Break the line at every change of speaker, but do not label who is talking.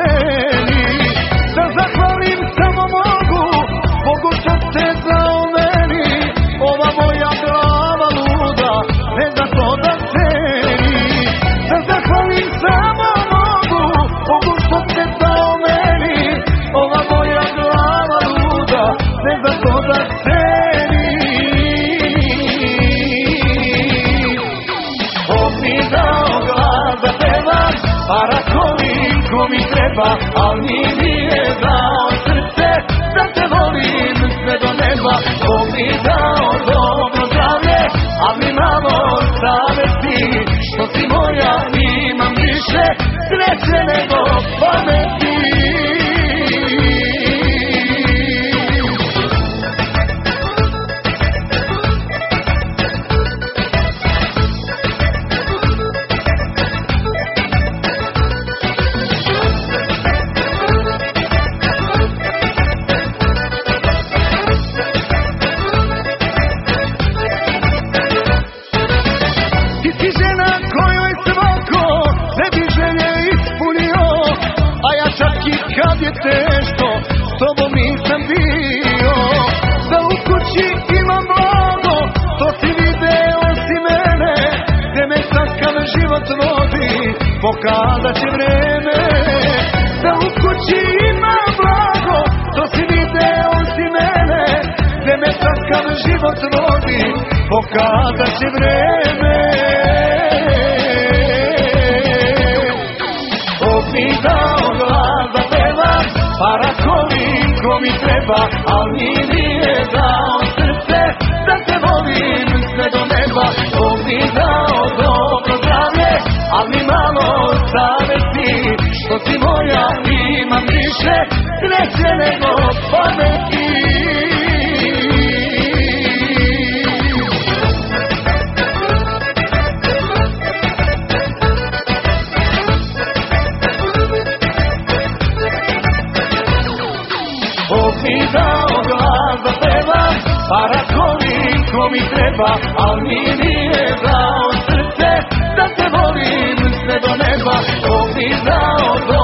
ceni. Da zahvalim samo mogu Bogu što te dao meni. Ova moja glava luda ne zna to da ceni. Da zahvalim samo mogu Bogu što te dao meni. Ova moja glava luda ne zna to da ceni. Bog mi dao glas da pevam, para koliko mi treba, al mi nije dao srce da te volim sve do neba. Bog mi dao dobro zdravlje, al mi malo savesti, što si moja imam više sreće nego pameti. Kad je teško, s tobom nisam bio. Da u kući imam blago, to si video si mene. Gde me takav život vodi, pokazat će vreme. Da u kući imam blago, to si video si mene. Gde me takav život vodi, pokazat će vreme. Bog mi dao glas da pevam, para koliko mi treba, al mi nije dao srce da te volim sve do neba. Bog mi dao dobro zdravlje, al mi malo savesti, što si moja imam više sreće nego pameti. Bog mi dao glas da pevam, para koliko mi treba, al mi nije dao srce da te volim sve do neba. Bog mi dao